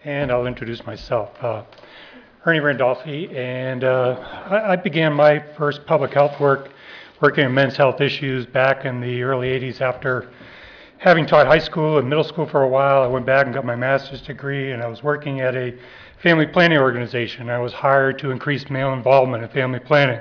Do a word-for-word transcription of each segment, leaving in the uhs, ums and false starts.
and I'll introduce myself. Uh, Ernie Randolphi, and uh, I, I began my first public health work working in men's health issues back in the early eighties after having taught high school and middle school for a while. I went back and got my master's degree, and I was working at a family planning organization. I was hired to increase male involvement in family planning.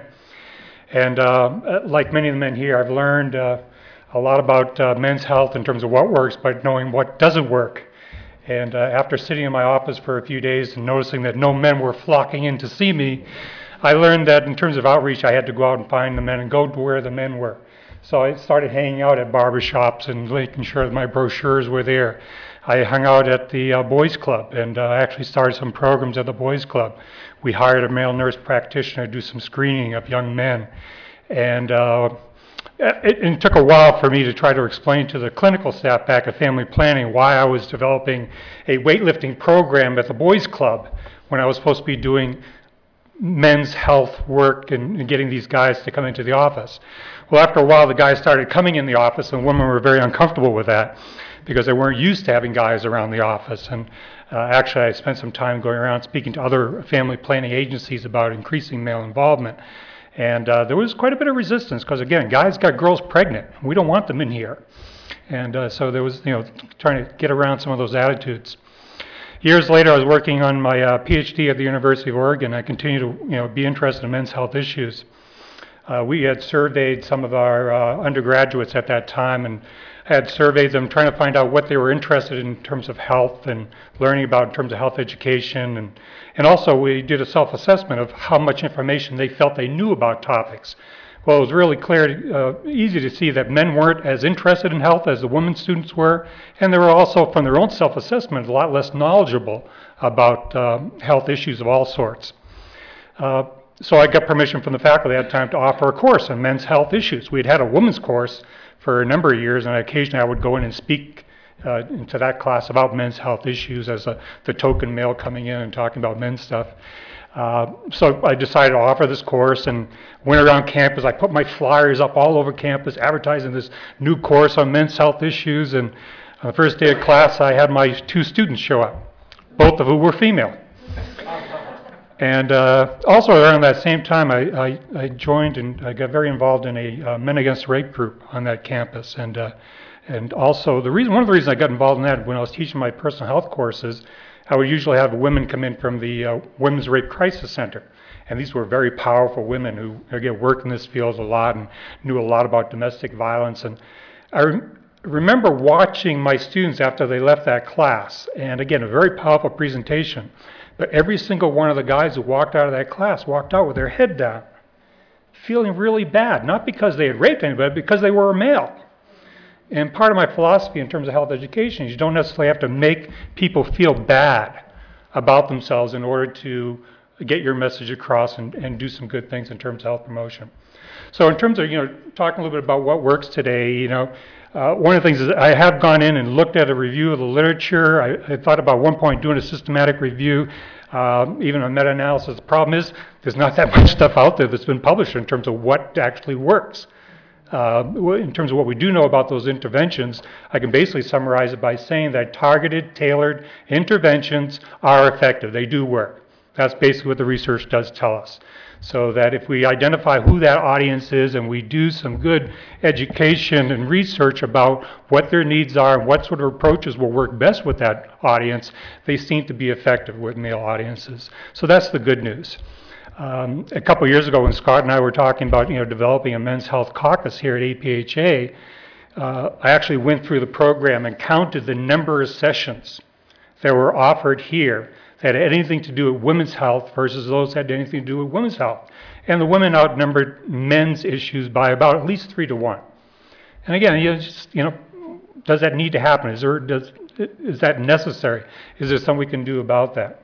And uh, like many of the men here, I've learned uh, a lot about uh, men's health in terms of what works, but knowing what doesn't work. And uh, after sitting in my office for a few days and noticing that no men were flocking in to see me, I learned that in terms of outreach, I had to go out and find the men and go to where the men were. So I started hanging out at barbershops and making sure that my brochures were there. I hung out at the uh, Boys Club and uh, actually started some programs at the Boys Club. We hired a male nurse practitioner to do some screening of young men. And uh, It, it took a while for me to try to explain to the clinical staff back at Family Planning why I was developing a weightlifting program at the Boys Club when I was supposed to be doing men's health work and, and getting these guys to come into the office. Well, after a while, the guys started coming in the office, and women were very uncomfortable with that because they weren't used to having guys around the office. And uh, actually, I spent some time going around speaking to other family planning agencies about increasing male involvement. And uh, there was quite a bit of resistance because, again, guys got girls pregnant. We don't want them in here. And uh, so there was, you know, trying to get around some of those attitudes. Years later, I was working on my uh, PhD at the University of Oregon. I continued to, you know, be interested in men's health issues. Uh, we had surveyed some of our uh, undergraduates at that time and had surveyed them trying to find out what they were interested in in terms of health and learning about in terms of health education. And, and also we did a self-assessment of how much information they felt they knew about topics. Well, it was really clear, uh, easy to see that men weren't as interested in health as the women students were, and they were also, from their own self-assessment, a lot less knowledgeable about uh, health issues of all sorts. Uh, so I got permission from the faculty at that time to offer a course on men's health issues. We had had a women's course for a number of years, and occasionally I would go in and speak uh, into that class about men's health issues as a, the token male coming in and talking about men's stuff. Uh, so I decided to offer this course and went around campus. I put my flyers up all over campus advertising this new course on men's health issues, and on the first day of class I had my two students show up, both of whom were female. And uh, also around that same time, I, I, I joined and I got very involved in a uh, Men Against Rape group on that campus. And uh, and also the reason, one of the reasons I got involved in that, when I was teaching my personal health courses, I would usually have women come in from the uh, Women's Rape Crisis Center. And these were very powerful women who, again, worked in this field a lot and knew a lot about domestic violence. And I re- remember watching my students after they left that class. And again, a very powerful presentation. But every single one of the guys who walked out of that class walked out with their head down, feeling really bad, not because they had raped anybody, but because they were a male. And part of my philosophy in terms of health education is you don't necessarily have to make people feel bad about themselves in order to get your message across and, and do some good things in terms of health promotion. So in terms of, you know, talking a little bit about what works today, you know, Uh, one of the things is I have gone in and looked at a review of the literature. I, I thought about one point doing a systematic review, uh, even a meta-analysis. The problem is there's not that much stuff out there that's been published in terms of what actually works. Uh, in terms of what we do know about those interventions, I can basically summarize it by saying that targeted, tailored interventions are effective. They do work. That's basically what the research does tell us. So that if we identify who that audience is and we do some good education and research about what their needs are and what sort of approaches will work best with that audience, they seem to be effective with male audiences. So that's the good news. Um, a couple years ago when Scott and I were talking about, you know, developing a men's health caucus here at A P H A, uh, I actually went through the program and counted the number of sessions that were offered here that had anything to do with women's health versus those that had anything to do with women's health. And the women outnumbered men's issues by about at least three to one. And again, you know, just, you know, does that need to happen? Is there, does, is that necessary? Is there something we can do about that?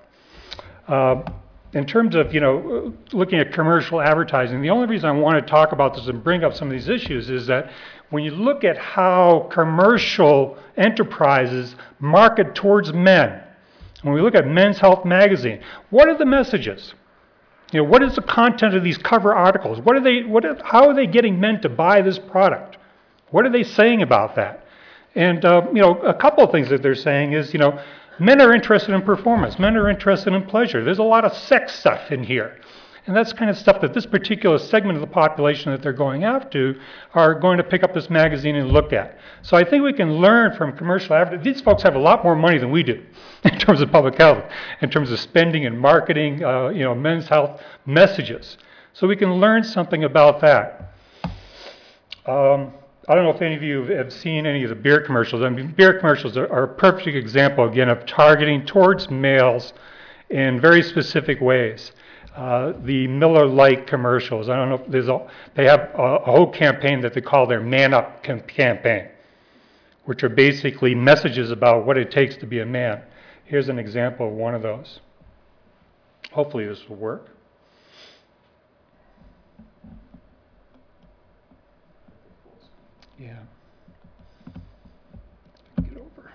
Uh, in terms of, you know, looking at commercial advertising, the only reason I want to talk about this and bring up some of these issues is that when you look at how commercial enterprises market towards men, when we look at Men's Health magazine, what are the messages? You know, what is the content of these cover articles? What are they? What? Are, how are they getting men to buy this product? What are they saying about that? And uh, you know, a couple of things that they're saying is, you know, Men are interested in performance. Men are interested in pleasure. There's a lot of sex stuff in here. And that's kind of stuff that this particular segment of the population that they're going after are going to pick up this magazine and look at. So I think we can learn from commercial advertising. These folks have a lot more money than we do in terms of public health, in terms of spending and marketing, uh, you know, men's health messages. So we can learn something about that. Um, I don't know if any of you have seen any of the beer commercials. I mean, beer commercials are, are a perfect example, again, of targeting towards males in very specific ways. Uh, the Miller Lite commercials, I don't know if there's a, they have a, a whole campaign that they call their Man Up cam- campaign, which are basically messages about what it takes to be a man. Here's an example of one of those. Hopefully this will work. Yeah. Get over.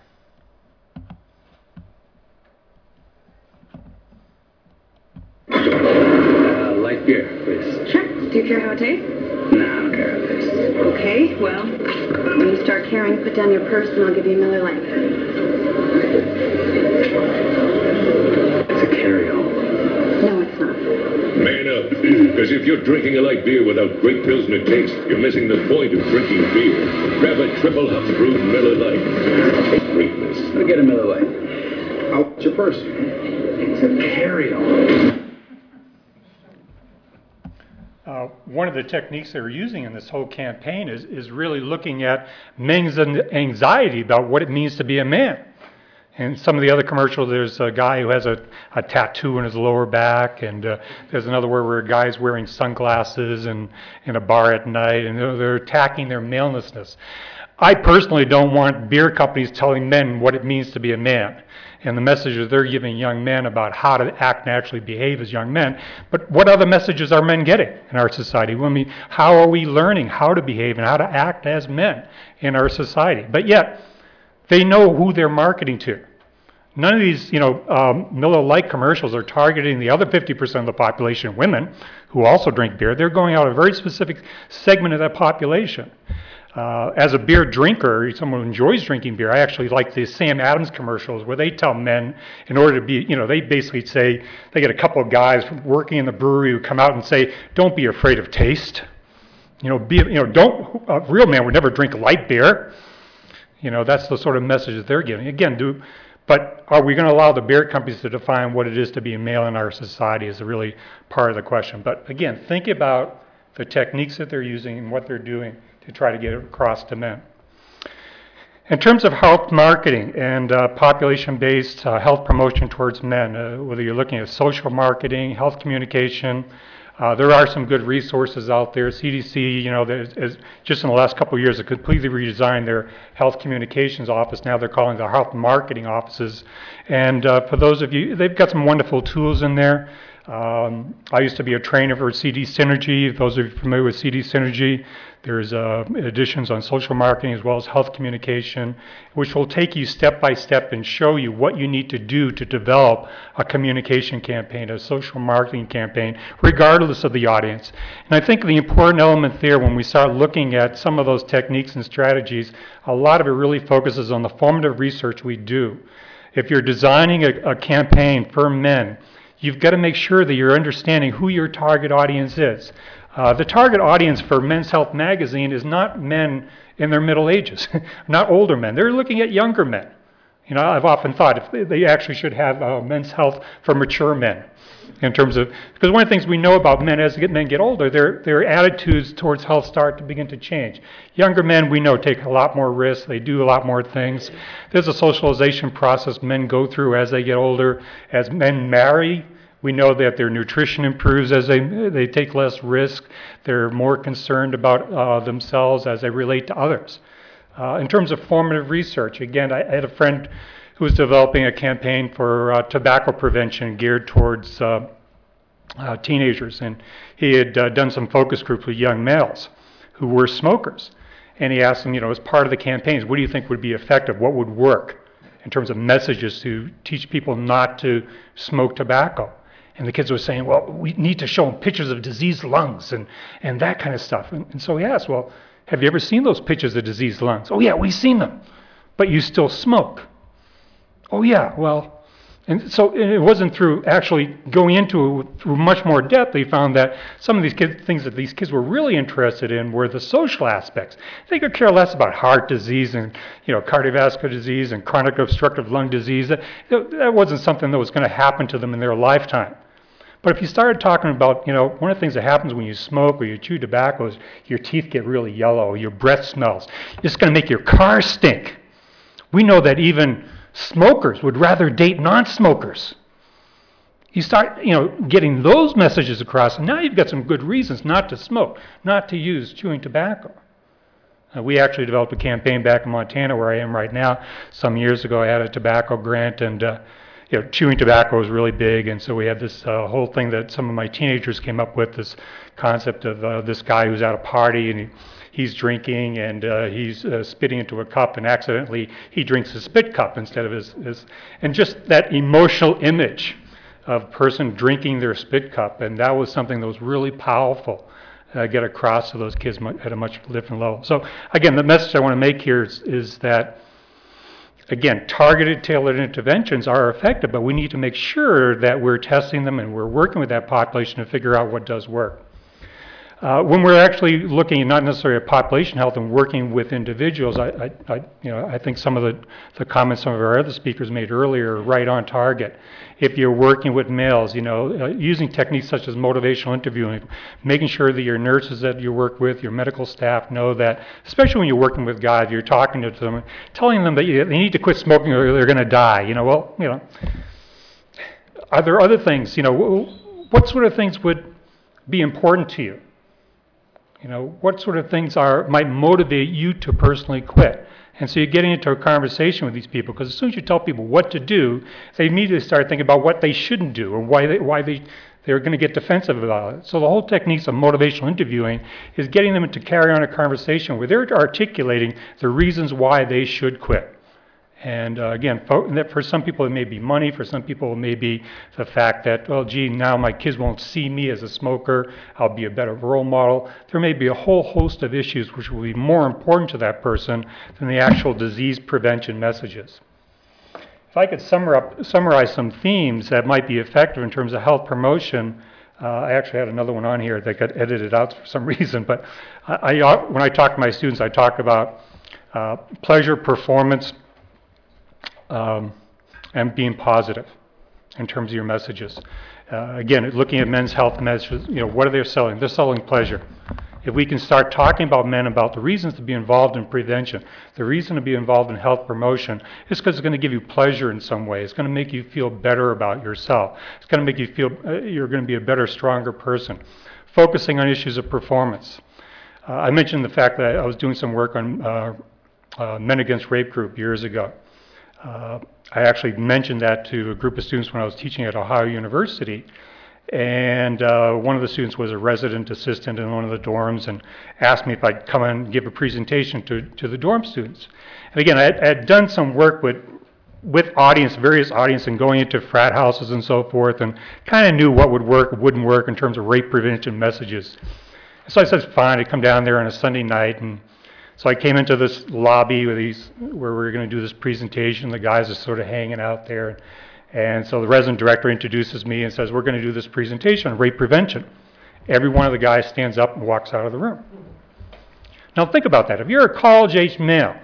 Uh, light beer, please. Sure. Do you care how it tastes? No, I don't care how it tastes. Okay, well, when you start caring, put down your purse and I'll give you a Miller Lite. It's a carry-all. No, it's not. Man up, because if you're drinking a light beer without great Pilsner taste, you're missing the point of drinking beer. Grab a triple hop brewed Miller Lite. Greatness. I'll get a Miller Lite. Oh, what's your purse? It's a carry-all. Uh, one of the techniques they were using in this whole campaign is, is really looking at men's anxiety about what it means to be a man. And some of the other commercials, there's a guy who has a, a tattoo in his lower back, and uh, there's another where, where a guy's wearing sunglasses and in a bar at night, and they're, they're attacking their malenessness. I personally don't want beer companies telling men what it means to be a man, and the messages they're giving young men about how to act and actually behave as young men. But what other messages are men getting in our society? I mean, how are we learning how to behave and how to act as men in our society? But yet, they know who they're marketing to. None of these, you know, um, Miller Lite commercials are targeting the other fifty percent of the population, women, who also drink beer. They're going out a very specific segment of that population. Uh, as a beer drinker, someone who enjoys drinking beer, I actually like the Sam Adams commercials where they tell men, in order to be, you know, they basically say, they get a couple of guys working in the brewery who come out and say, don't be afraid of taste. You know, be, you know, don't, a real man would never drink light beer. You know, that's the sort of message that they're giving. Again, do, but are we going to allow the beer companies to define what it is to be a male in our society is really part of the question. But again, think about the techniques that they're using and what they're doing to try to get it across to men. In terms of health marketing and uh, population-based uh, health promotion towards men, uh, whether you're looking at social marketing, health communication, uh, there are some good resources out there. C D C, you know, is, just in the last couple of years, have completely redesigned their health communications office. Now they're calling the health marketing offices. And uh, for those of you, they've got some wonderful tools in there. Um, I used to be a trainer for C D Synergy. Those of you familiar with C D Synergy, there's uh, editions on social marketing as well as health communication, which will take you step by step and show you what you need to do to develop a communication campaign, a social marketing campaign, regardless of the audience. And I think the important element there, when we start looking at some of those techniques and strategies, a lot of it really focuses on the formative research we do. If you're designing a, a campaign for men, you've got to make sure that you're understanding who your target audience is. Uh, the target audience for Men's Health magazine is not men in their middle ages, not older men. They're looking at younger men. You know, I've often thought if they, they actually should have uh, Men's Health for mature men, in terms of, because one of the things we know about men as men get older, their their attitudes towards health start to begin to change. Younger men, we know, take a lot more risks. They do a lot more things. There's a socialization process men go through as they get older. As men marry, we know that their nutrition improves as they they take less risk. They're more concerned about uh, themselves as they relate to others. Uh, in terms of formative research, again, I had a friend who was developing a campaign for uh, tobacco prevention geared towards uh, uh, teenagers, and he had uh, done some focus groups with young males who were smokers. And he asked them, you know, as part of the campaigns, what do you think would be effective? What would work in terms of messages to teach people not to smoke tobacco? And the kids were saying, well, we need to show them pictures of diseased lungs and, and that kind of stuff. And, and so he asked, well, have you ever seen those pictures of diseased lungs? Oh, yeah, we've seen them. But you still smoke. Oh yeah, well, and so and it wasn't through actually going into it through much more depth. They found that some of these kids, things that these kids were really interested in were the social aspects. They could care less about heart disease and you know cardiovascular disease and chronic obstructive lung disease. That, that wasn't something that was going to happen to them in their lifetime. But if you started talking about, you know, one of the things that happens when you smoke or you chew tobacco is your teeth get really yellow, your breath smells. It's going to make your car stink. We know that even smokers would rather date non-smokers. You start, you know, getting those messages across, and now you've got some good reasons not to smoke, not to use chewing tobacco. Uh, we actually developed a campaign back in Montana, where I am right now. Some years ago, I had a tobacco grant, and uh, you know, chewing tobacco was really big, and so we had this uh, whole thing that some of my teenagers came up with, this concept of uh, this guy who's at a party, and he, he's drinking, and uh, he's uh, spitting into a cup, and accidentally he drinks his spit cup instead of his, his, and just that emotional image of a person drinking their spit cup, and that was something that was really powerful. Uh, get across to those kids at a much different level. So again, the message I want to make here is, is that, again, targeted, tailored interventions are effective, but we need to make sure that we're testing them and we're working with that population to figure out what does work. Uh, when we're actually looking at not necessarily at population health and working with individuals, I, I, I, you know, I think some of the, the comments some of our other speakers made earlier are right on target. If you're working with males, you know, uh, using techniques such as motivational interviewing, making sure that your nurses that you work with, your medical staff know that, especially when you're working with guys, you're talking to them, telling them that you, they need to quit smoking or they're going to die. You know, well, you know, are there other things? You know, what sort of things would be important to you? You know, what sort of things are might motivate you to personally quit? And so you're getting into a conversation with these people, because as soon as you tell people what to do, they immediately start thinking about what they shouldn't do and why they why they they're going to get defensive about it. So the whole techniques of motivational interviewing is getting them to carry on a conversation where they're articulating the reasons why they should quit. And uh, again, for, for some people it may be money, for some people it may be the fact that, well, gee, now my kids won't see me as a smoker, I'll be a better role model. There may be a whole host of issues which will be more important to that person than the actual disease prevention messages. If I could summarize, summarize some themes that might be effective in terms of health promotion, uh, I actually had another one on here that got edited out for some reason, but I, I, when I talk to my students, I talk about uh, pleasure, performance, Um, and being positive in terms of your messages. Uh, again, looking at men's health messages, you know, what are they selling? They're selling pleasure. If we can start talking about men about the reasons to be involved in prevention, the reason to be involved in health promotion is because it's going to give you pleasure in some way. It's going to make you feel better about yourself. It's going to make you feel uh, you're going to be a better, stronger person. Focusing on issues of performance. Uh, I mentioned the fact that I was doing some work on uh, uh, Men Against Rape group years ago. Uh, I actually mentioned that to a group of students when I was teaching at Ohio University, and uh, one of the students was a resident assistant in one of the dorms and asked me if I'd come and give a presentation to, to the dorm students. And again, I had, I had done some work with, with audience, various audience, and going into frat houses and so forth, and kind of knew what would work, wouldn't work in terms of rape prevention messages. So I said, fine, I'd come down there on a Sunday night, and so I came into this lobby with these, where we were going to do this presentation. The guys are sort of hanging out there. And so the resident director introduces me and says, we're going to do this presentation on rape prevention. Every one of the guys stands up and walks out of the room. Now think about that. If you're a college-age male,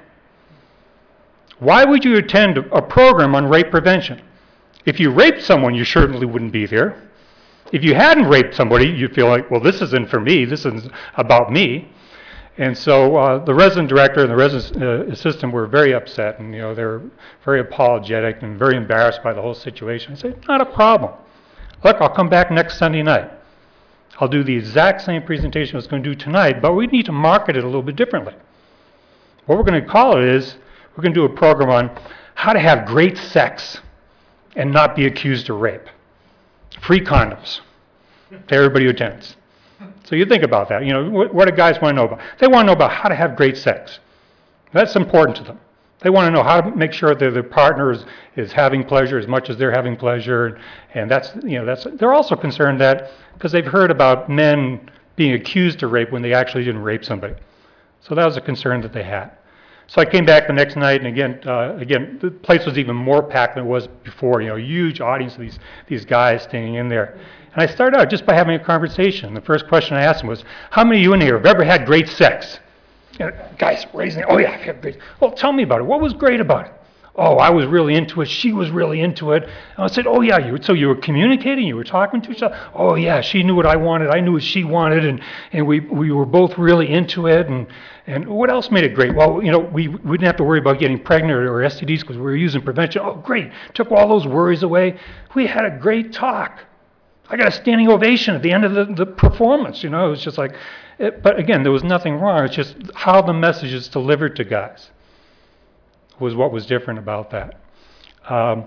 why would you attend a program on rape prevention? If you raped someone, you certainly wouldn't be there. If you hadn't raped somebody, you'd feel like, well, this isn't for me. This isn't about me. And so uh, the resident director and the resident uh, assistant were very upset, and you know they were very apologetic and very embarrassed by the whole situation. I said, not a problem. Look, I'll come back next Sunday night. I'll do the exact same presentation I was going to do tonight, but we need to market it a little bit differently. What we're going to call it is, we're going to do a program on how to have great sex and not be accused of rape. Free condoms to everybody who attends. So you think about that. You know, what, what do guys want to know about? They want to know about how to have great sex. That's important to them. They want to know how to make sure that their partner is, is having pleasure as much as they're having pleasure, and, and that's, you know, that's. They're also concerned that because they've heard about men being accused of rape when they actually didn't rape somebody. So that was a concern that they had. So I came back the next night, and again, uh, again, the place was even more packed than it was before. You know, huge audience of these these guys staying in there. And I started out just by having a conversation. The first question I asked them was, "How many of you in here have ever had great sex?" You know, guys raising, "Oh yeah, I've had great." Well, tell me about it. What was great about it? "Oh, I was really into it. She was really into it." And I said, "Oh yeah, you so you were communicating, you were talking to each other." "Oh yeah, she knew what I wanted, I knew what she wanted, and and we we were both really into it." And and what else made it great? "Well, you know, we we didn't have to worry about getting pregnant or S T Ds because we were using prevention." "Oh, great! Took all those worries away." We had a great talk. I got a standing ovation at the end of the, the performance. You know, it was just like, it, but again, there was nothing wrong. It's just how the message is delivered to guys was what was different about that. Um,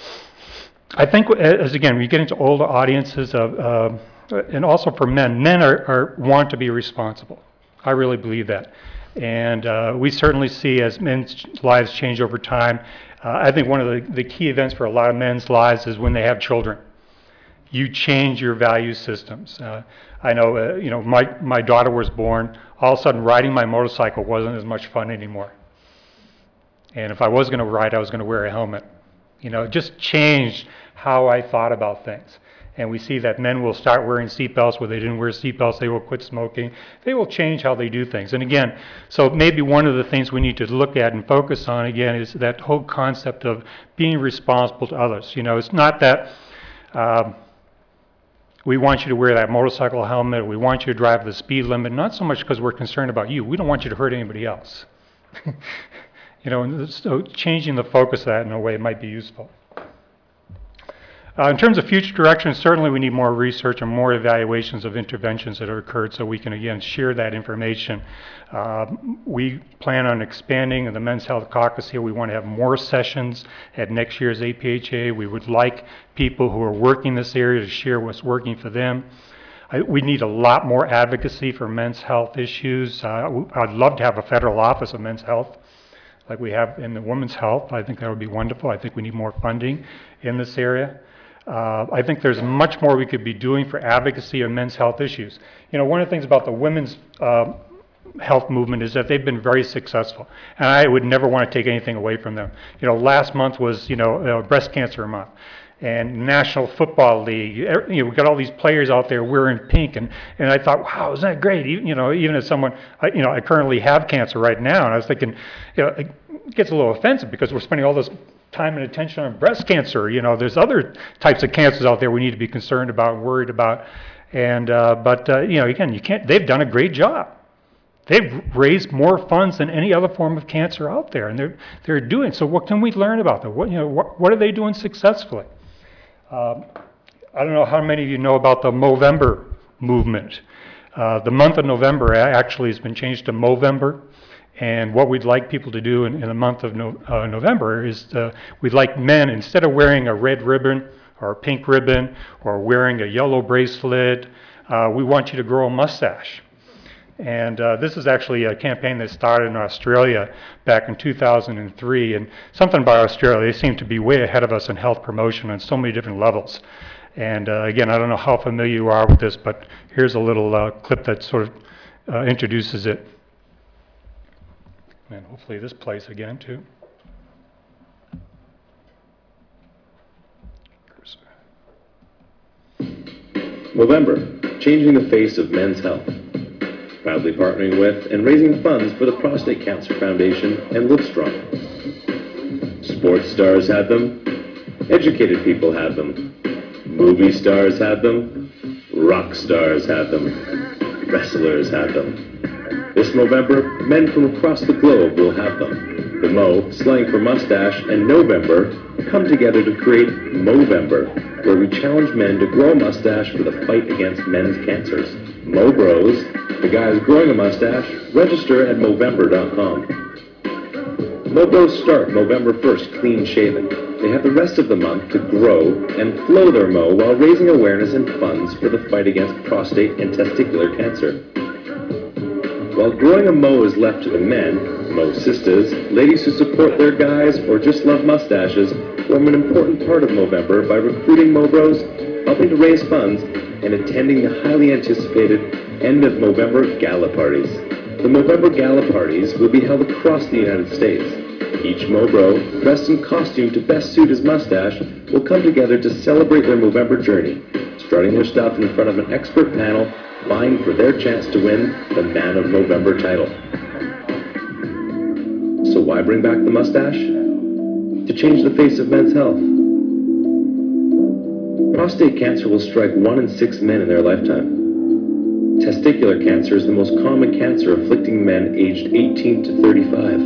I think, as again, when you get into older audiences, of, uh, and also for men, men are, are want to be responsible. I really believe that. And uh, we certainly see as men's lives change over time, uh, I think one of the, the key events for a lot of men's lives is when they have children. You change your value systems. Uh, I know, uh, you know, my, my daughter was born, all of a sudden riding my motorcycle wasn't as much fun anymore. And if I was going to ride, I was going to wear a helmet. You know, it just changed how I thought about things. And we see that men will start wearing seatbelts where they didn't wear seatbelts. They will quit smoking. They will change how they do things. And again, so maybe one of the things we need to look at and focus on, again, is that whole concept of being responsible to others. You know, it's not that um, we want you to wear that motorcycle helmet, or we want you to drive the speed limit, not so much because we're concerned about you. We don't want you to hurt anybody else. You know, so changing the focus of that in a way might be useful. Uh, in terms of future direction, certainly we need more research and more evaluations of interventions that have occurred so we can, again, share that information. Uh, we plan on expanding the Men's Health Caucus here. We want to have more sessions at next year's A P H A. We would like people who are working this area to share what's working for them. I, we need a lot more advocacy for men's health issues. Uh, I'd love to have a federal office of men's health like we have in the women's health. I think that would be wonderful. I think we need more funding in this area. Uh, I think there's much more we could be doing for advocacy of men's health issues. You know, one of the things about the women's uh, health movement is that they've been very successful, and I would never want to take anything away from them. You know, last month was, you know, uh, breast cancer month, and National Football League. You know, we got all these players out there wearing pink, and, and I thought, wow, isn't that great? You know, even as someone, I, you know, I currently have cancer right now, and I was thinking, you know, it gets a little offensive because we're spending all this time and attention on breast cancer. You know, there's other types of cancers out there we need to be concerned about and worried about. And uh, but uh, you know, again, you can't. They've done a great job. They've raised more funds than any other form of cancer out there, and they're they're doing. So what can we learn about them? What you know, what, what are they doing successfully? Uh, I don't know how many of you know about the Movember movement. Uh, the month of November actually has been changed to Movember. And what we'd like people to do in, in the month of no, uh, November is uh, we'd like men, instead of wearing a red ribbon or a pink ribbon or wearing a yellow bracelet, uh, we want you to grow a mustache. And uh, this is actually a campaign that started in Australia back in two thousand three. And something about Australia, they seem to be way ahead of us in health promotion on so many different levels. And uh, again, I don't know how familiar you are with this, but here's a little uh, clip that sort of uh, introduces it. And hopefully this plays again too. Movember, changing the face of men's health. Proudly partnering with and raising funds for the Prostate Cancer Foundation and Livestrong. Sports stars had them. Educated people had them. Movie stars had them. Rock stars had them. Wrestlers had them. This November, men from across the globe will have them. The Mo, slang for mustache, and November come together to create Movember, where we challenge men to grow a mustache for the fight against men's cancers. Mo Bros, the guys growing a mustache, register at Movember dot com. Mo Bros start November first clean shaven. They have the rest of the month to grow and flow their Mo while raising awareness and funds for the fight against prostate and testicular cancer. While growing a Mo is left to the men, Mo sisters, ladies who support their guys or just love mustaches, form an important part of Movember by recruiting Mo Bros, helping to raise funds, and attending the highly anticipated end of Movember gala parties. the Movember Gala parties will be held across the United States. Each Mobro, dressed in costume to best suit his mustache, will come together to celebrate their Movember journey, strutting their stuff in front of an expert panel, vying for their chance to win the Man of Movember title. So why bring back the mustache? To change the face of men's health. Prostate cancer will strike one in six men in their lifetime. Testicular cancer is the most common cancer afflicting men aged eighteen to thirty-five.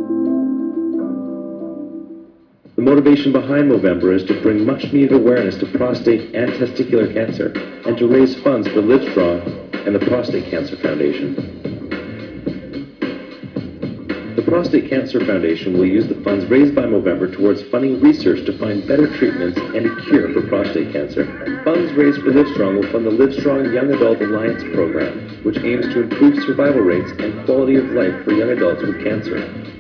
The motivation behind Movember is to bring much-needed awareness to prostate and testicular cancer and to raise funds for Livestrong and the Prostate Cancer Foundation. The Prostate Cancer Foundation will use the funds raised by Movember towards funding research to find better treatments and a cure for prostate cancer. Funds raised for Livestrong will fund the Livestrong Young Adult Alliance program, which aims to improve survival rates and quality of life for young adults with cancer.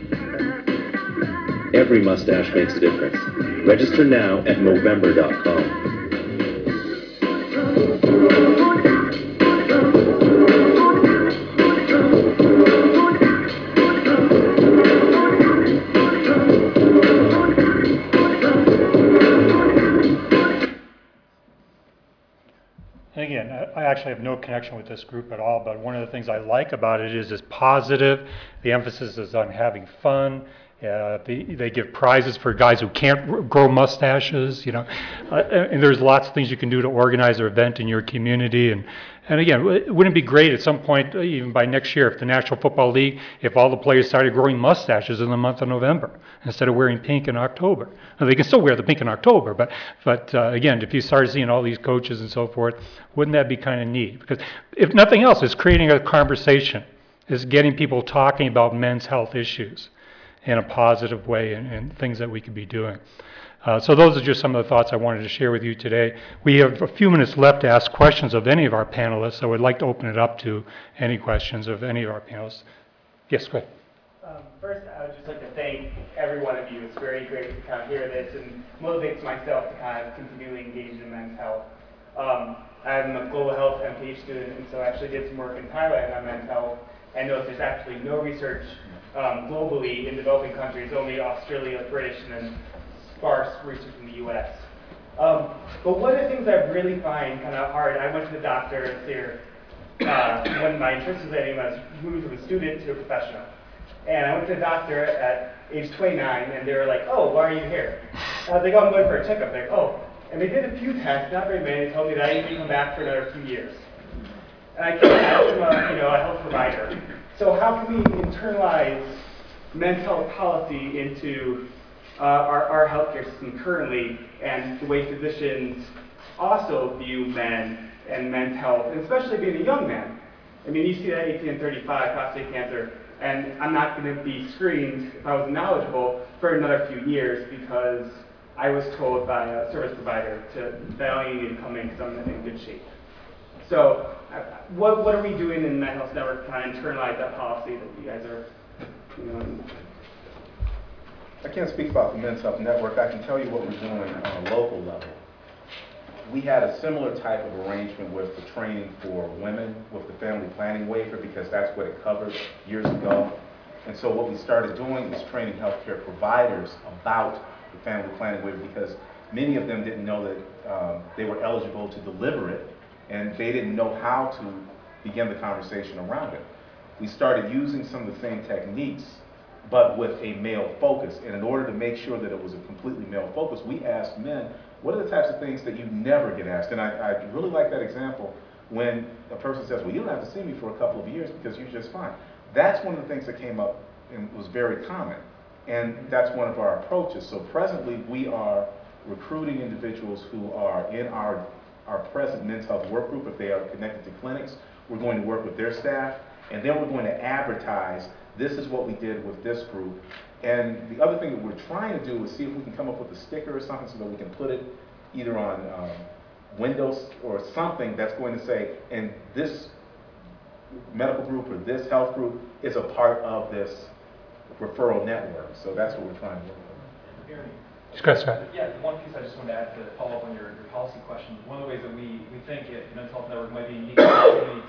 Every mustache makes a difference. Register now at Movember dot com. And again, I actually have no connection with this group at all, but one of the things I like about it is it's positive. The emphasis is on having fun. Uh, they, they give prizes for guys who can't grow mustaches, you know. Uh, and there's lots of things you can do to organize an event in your community. And, and again, wouldn't it be great at some point, even by next year, if the National Football League, if all the players started growing mustaches in the month of November instead of wearing pink in October? Now, they can still wear the pink in October, but, but uh, again, if you start seeing all these coaches and so forth, wouldn't that be kind of neat? Because if nothing else, it's creating a conversation. It's getting people talking about men's health issues in a positive way, and, and things that we could be doing. Uh, so those are just some of the thoughts I wanted to share with you today. We have a few minutes left to ask questions of any of our panelists, so I'd like to open it up to any questions of any of our panelists. Yes, go ahead. Um, first, I would just like to thank every one of you. It's very great to kind of hear this and motivates myself to kind of continually engage in men's health. Um, I'm a global health M P H student, and so I actually did some work in Thailand on men's health, and noticed there's actually no research Um, globally in developing countries, only Australia, British, and then sparse research in the U S. Um, but one of the things I really find kind of hard, I went to the doctor here uh, when my insurance was ending, I was moving from a student to a professional. And I went to the doctor at age twenty-nine, and they were like, oh, why are you here? I was like, oh, I'm going for a checkup. They're like, oh. And they did a few tests, not very many, and told me that I need to come back for another few years. And I came out from a, you know, a health provider. So how can we internalize men's health policy into uh, our, our healthcare system currently, and the way physicians also view men and men's health, and especially being a young man? I mean, you see that eighteen and thirty-five prostate cancer, and I'm not going to be screened if I was knowledgeable for another few years because I was told by a service provider to, that I only need to come in because I'm in good shape. So what, what are we doing in the Men's Health Network to kind of internalize that policy that you guys are, you know? I can't speak about the Men's Health Network. I can tell you what we're doing on a local level. We had a similar type of arrangement with the training for women with the family planning waiver, because that's what it covered years ago. And so what we started doing is training healthcare providers about the family planning waiver, because many of them didn't know that um, they were eligible to deliver it, and they didn't know how to begin the conversation around it. We started using some of the same techniques, but with a male focus. And in order to make sure that it was a completely male focus, we asked men, what are the types of things that you never get asked? And I, I really like that example when a person says, well, you don't have to see me for a couple of years because you're just fine. That's one of the things that came up and was very common. And that's one of our approaches. So presently, we are recruiting individuals who are in our our present men's health work group. If they are connected to clinics, we're going to work with their staff, and then we're going to advertise, this is what we did with this group. And the other thing that we're trying to do is see if we can come up with a sticker or something so that we can put it either on um, windows or something that's going to say, and this medical group or this health group is a part of this referral network. So that's what we're trying to work with. Discuss that. Yeah, the one piece I just wanted to add to follow up on your, your policy question. One of the ways that we, we think at the Men's Health Network might be a unique opportunity to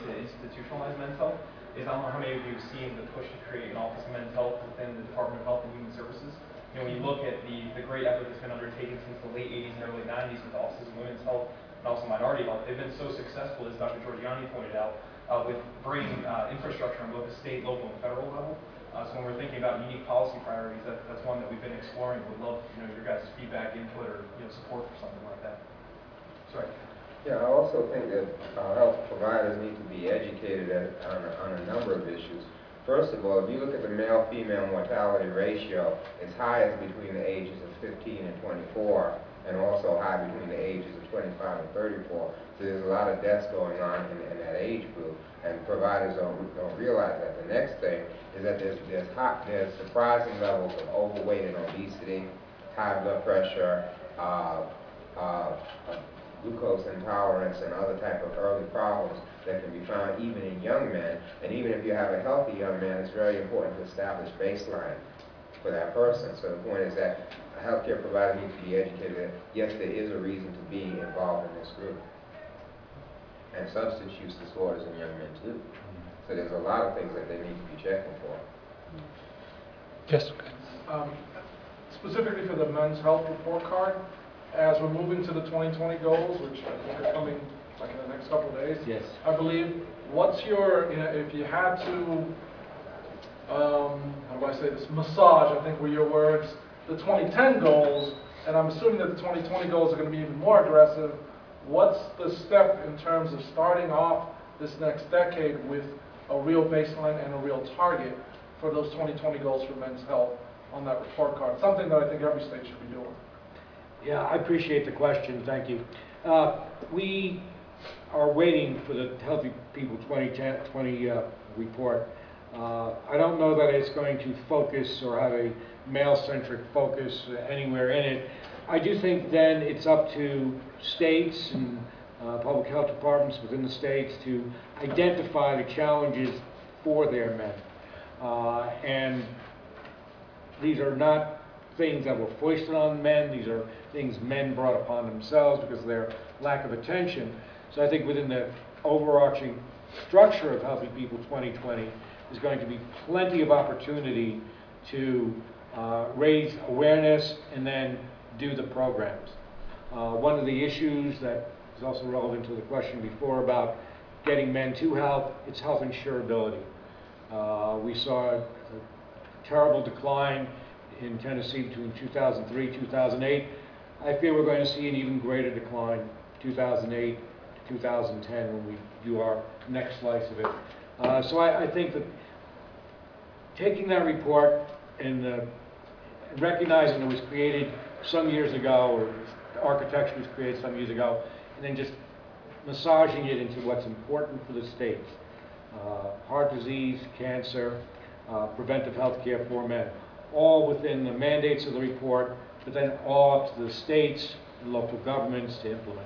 institutionalized men's health is I don't know how many of you have seen the push to create an Office of Men's Health within the Department of Health and Human Services. You know, when you look at the, the great effort that's been undertaken since the late eighties and early nineties with offices of women's health and also minority health, they've been so successful, as Doctor Giorgiani pointed out, uh, with bringing uh, infrastructure on both the state, local, and federal level. Uh, so when we're thinking about unique policy priorities, that, that's one that we've been exploring. Would love, you know, your guys' feedback, input, or you know, support for something like that. Sorry. Yeah, I also think that uh, health providers need to be educated at, on, a, on a number of issues. First of all, if you look at the male-female mortality ratio, it's highest between the ages of fifteen and twenty-four, and also high between the ages of twenty-five and thirty-four. So there's a lot of deaths going on in, in that age group, and providers don't, don't realize that. The next thing is that there's, there's, hot, there's surprising levels of overweight and obesity, high blood pressure, uh, uh, glucose intolerance, and other type of early problems that can be found even in young men. And even if you have a healthy young man, it's very important to establish baseline for that person. So the point is that a healthcare provider needs to be educated that, yes, there is a reason to be involved in this group. And substance use disorders in young men too. So there's a lot of things that they need to be checking for. Yes. Um, specifically for the men's health report card, as we're moving to the twenty twenty goals, which I think are coming like in the next couple of days, yes. I believe, what's your, you know, if you had to, um, how do I say this, massage, I think were your words, the twenty ten goals, and I'm assuming that the twenty twenty goals are going to be even more aggressive, what's the step in terms of starting off this next decade with a real baseline and a real target for those twenty twenty goals for men's health on that report card? Something that I think every state should be doing. Yeah, I appreciate the question. Thank you. Uh, we are waiting for the Healthy People twenty twenty uh, report. Uh, I don't know that it's going to focus or have a male-centric focus anywhere in it. I do think then it's up to states and uh, public health departments within the states to identify the challenges for their men. Uh, and these are not things that were foisted on men. These are things men brought upon themselves because of their lack of attention. So I think within the overarching structure of Healthy People twenty twenty, there's going to be plenty of opportunity to uh, raise awareness and then do the programs. Uh, one of the issues that is also relevant to the question before about getting men to health, it's health insurability. Uh, we saw a, a terrible decline in Tennessee between two thousand three and two thousand eight. I fear we're going to see an even greater decline two thousand eight to two thousand ten when we do our next slice of it. Uh, so I, I think that taking that report and uh, recognizing it was created some years ago, or the architecture was created some years ago, and then just massaging it into what's important for the states. Uh, heart disease, cancer, uh, preventive health care for men, all within the mandates of the report, but then all up to the states and local governments to implement.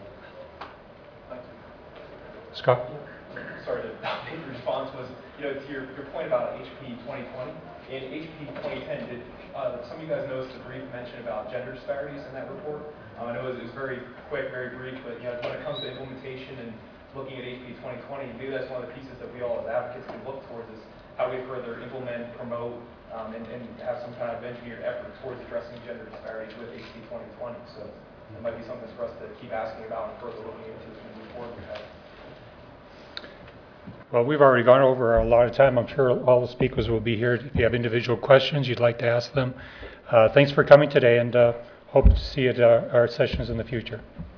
Scott? Sorry to make the response was, you know, to your, your point about H P twenty twenty. In H P twenty ten, did uh, some of you guys notice a brief mention about gender disparities in that report? Um, I know it was, it was very quick, very brief, but you know, when it comes to implementation and looking at H P twenty twenty, maybe that's one of the pieces that we all as advocates can look towards is how we further implement, promote, um, and, and have some kind of engineered effort towards addressing gender disparities with H P twenty twenty. So it might be something for us to keep asking about and further looking into as we move forward with that. Well, we've already gone over a lot of time. I'm sure all the speakers will be here. If you have individual questions you'd like to ask them. Uh, thanks for coming today, and uh, hope to see you at uh, our sessions in the future.